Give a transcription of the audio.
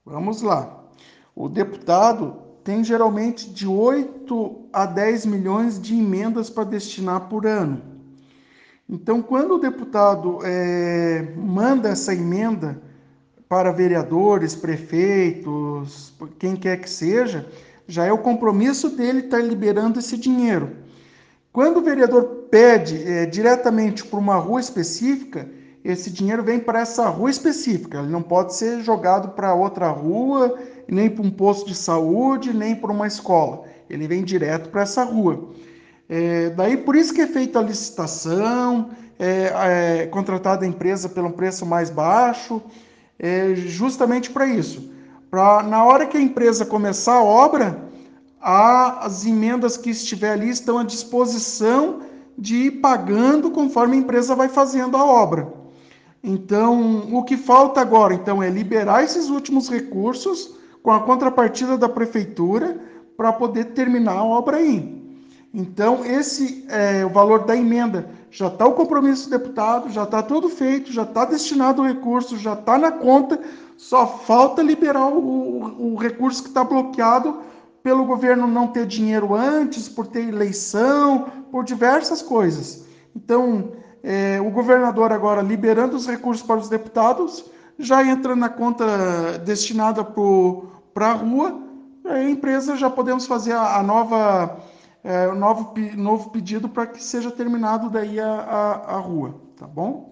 Vamos lá. O deputado tem geralmente de 8 a 10 milhões de emendas para destinar por ano. Então, quando o deputado manda essa emenda para vereadores, prefeitos, quem quer que seja, já é o compromisso dele estar liberando esse dinheiro. Quando o vereador pede diretamente para uma rua específica, esse dinheiro vem para essa rua específica. Ele não pode ser jogado para outra rua, nem para um posto de saúde, nem para uma escola. Ele vem direto para essa rua. Daí por isso que é feita a licitação, contratada a empresa pelo preço mais baixo, justamente para isso. Na hora que a empresa começar a obra, as emendas que estiver ali estão à disposição de ir pagando conforme a empresa vai fazendo a obra. Então, o que falta agora, então, é liberar esses últimos recursos com a contrapartida da prefeitura para poder terminar a obra aí. Então, esse é o valor da emenda. Já está o compromisso do deputado, já está tudo feito, já está destinado o recurso, já está na conta, só falta liberar o recurso que está bloqueado pelo governo não ter dinheiro antes, por ter eleição, por diversas coisas. Então, o governador agora liberando os recursos para os deputados, já entra na conta destinada para a rua, a empresa já podemos fazer a nova o novo pedido para que seja terminado daí a rua, tá bom?